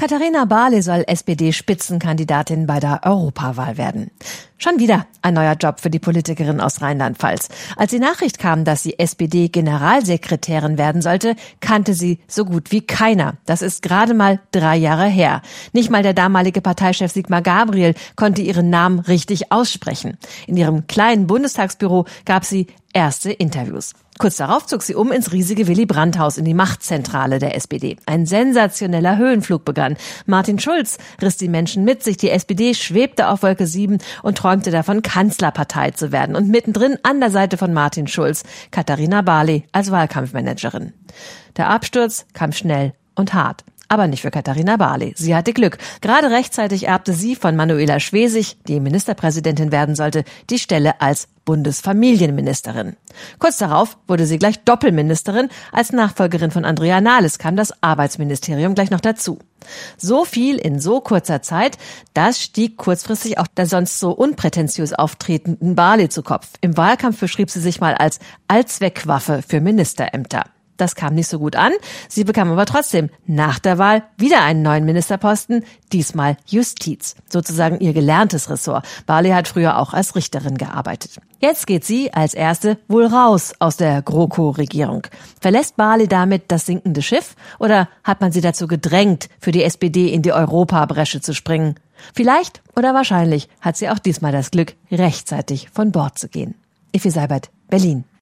Katharina Barley soll SPD-Spitzenkandidatin bei der Europawahl werden. Schon wieder ein neuer Job für die Politikerin aus Rheinland-Pfalz. Als die Nachricht kam, dass sie SPD-Generalsekretärin werden sollte, kannte sie so gut wie keiner. Das ist gerade mal 3 Jahre her. Nicht mal der damalige Parteichef Sigmar Gabriel konnte ihren Namen richtig aussprechen. In ihrem kleinen Bundestagsbüro gab sie erste Interviews. Kurz darauf zog sie ins riesige Willy-Brandt-Haus in die Machtzentrale der SPD. Ein sensationeller Höhenflug begann. Martin Schulz riss die Menschen mit sich. Die SPD schwebte auf Wolke 7 und träumte davon, Kanzlerpartei zu werden. Und mittendrin an der Seite von Martin Schulz Katharina Barley als Wahlkampfmanagerin. Der Absturz kam schnell und hart. Aber nicht für Katharina Barley. Sie hatte Glück. Gerade rechtzeitig erbte sie von Manuela Schwesig, die Ministerpräsidentin werden sollte, die Stelle als Bundesfamilienministerin. Kurz darauf wurde sie gleich Doppelministerin. Als Nachfolgerin von Andrea Nahles kam das Arbeitsministerium gleich noch dazu. So viel in so kurzer Zeit, das stieg kurzfristig auch der sonst so unprätentiös auftretenden Barley zu Kopf. Im Wahlkampf beschrieb sie sich mal als Allzweckwaffe für Ministerämter. Das kam nicht so gut an. Sie bekam aber trotzdem nach der Wahl wieder einen neuen Ministerposten, diesmal Justiz, sozusagen ihr gelerntes Ressort. Barley hat früher auch als Richterin gearbeitet. Jetzt geht sie als Erste wohl raus aus der GroKo-Regierung. Verlässt Barley damit das sinkende Schiff oder hat man sie dazu gedrängt, für die SPD in die Europabresche zu springen? Vielleicht oder wahrscheinlich hat sie auch diesmal das Glück, rechtzeitig von Bord zu gehen. Effi Seibert, Berlin.